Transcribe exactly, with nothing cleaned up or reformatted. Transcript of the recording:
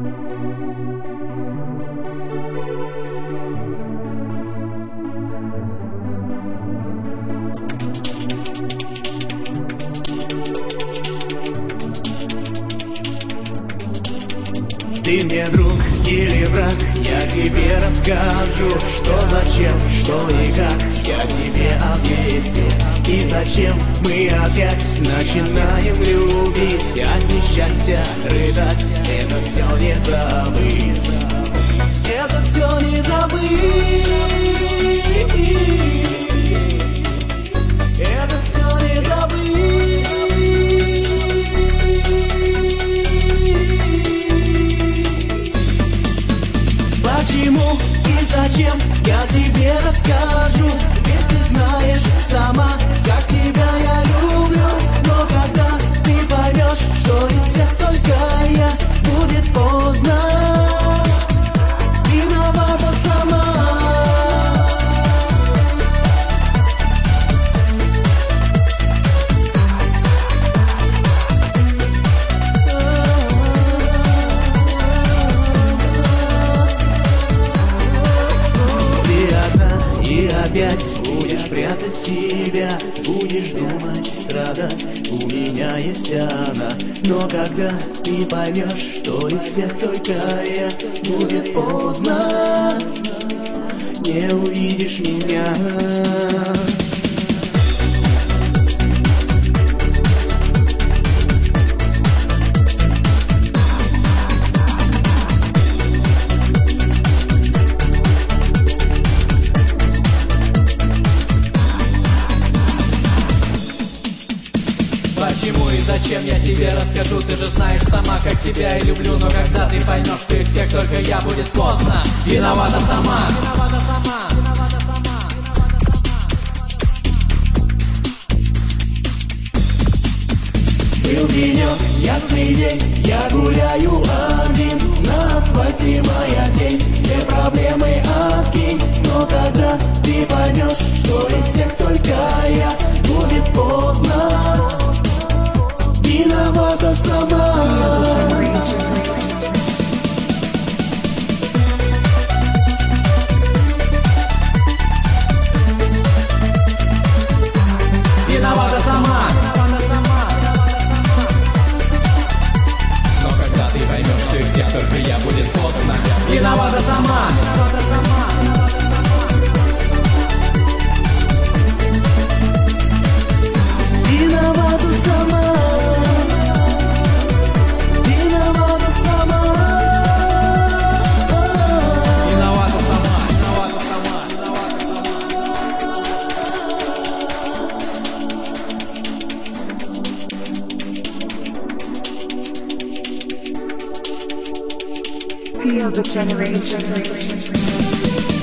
Ты мне друг или враг, я тебе расскажу, что зачем, что и как, я тебе объясню. И зачем мы опять начинаем любить, от несчастья рыдать, это все не забыть. Это все не забыть. Это все не забыть. Почему и зачем, я тебе расскажу. Ведь ты знаешь сама, как тебя я люблю. Но когда ты поймешь, что из всех только я, будет поздно. Виновата сама. Опять будешь прятать себя, будешь думать, страдать. У меня есть она, но когда ты поймешь, что из всех только я, будет поздно, не увидишь меня. Почему и зачем я тебе расскажу, ты же знаешь сама, как тебя я люблю. Но когда ты поймешь, что из всех только я, будет поздно. Виновата сама. Виновата сама. Виновата сама. Был денек, ясный день, я гуляю один. На асфальте моя тень, все проблемы откинь. Но когда ты поймешь, что из всех только я, будет поздно. Виновата сама. Виновата сама. Но когда ты поймешь, что из всех только я, будет поздно. Виновата сама. Виновата сама. Виновата сама. Виновата сама. Виновата сама. Feel the generation.